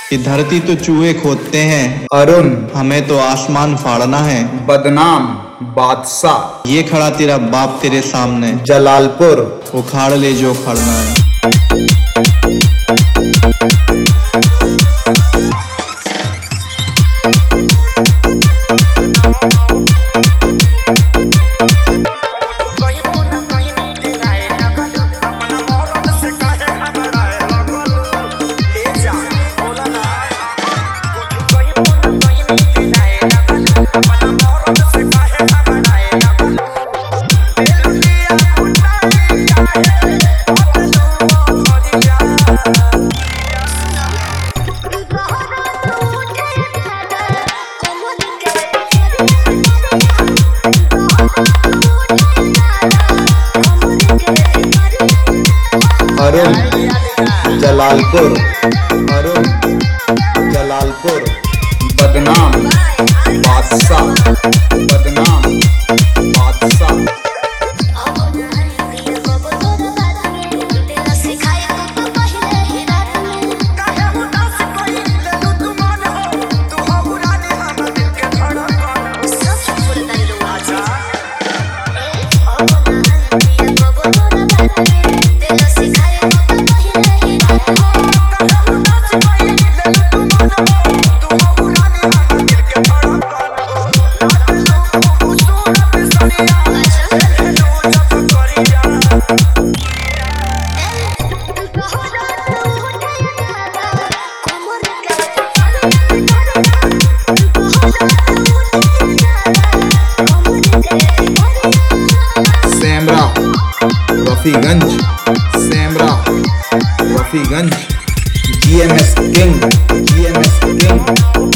कि धरती तो चूहे खोदते हैं, अरुण हमें तो आसमान फाड़ना है। बदनाम बादशाह ये खड़ा तेरा बाप तेरे सामने, जलालपुर उखाड़ ले जो उखाड़ना है। अरुण जलालपुर, अरुण जलालपुर बदनाम बादशाह, बदनाम बादशाह। Semra Rafiganj, Semra Rafiganj, GMS king, GMS king.